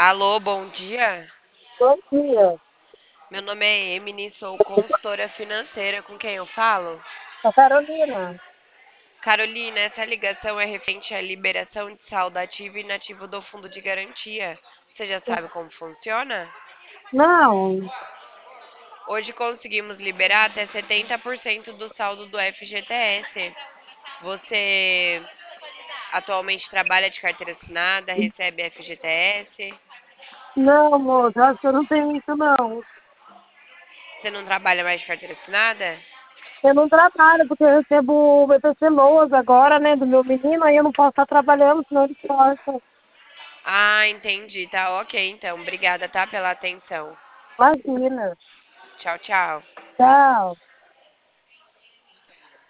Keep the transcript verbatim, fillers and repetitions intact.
Alô, bom dia. Bom dia, Meu nome é Emily, sou consultora financeira. Com quem eu falo? a Carolina. Carolina, essa ligação é referente à liberação de saldo ativo e inativo do fundo de garantia. Você já sabe como funciona? Não, Hoje conseguimos liberar até setenta por cento do saldo do F G T S. Você atualmente trabalha de carteira assinada, recebe F G T S? não, moça, acho que eu não tenho isso, não. Você não trabalha mais de carteira assinada? Eu não trabalho, porque eu recebo o B P C Loas agora, né, do meu menino, aí eu não posso estar trabalhando, senão ele corta. Ah, entendi. Tá ok, então. Obrigada, tá, pela atenção. Imagina. Tchau, tchau. Tchau.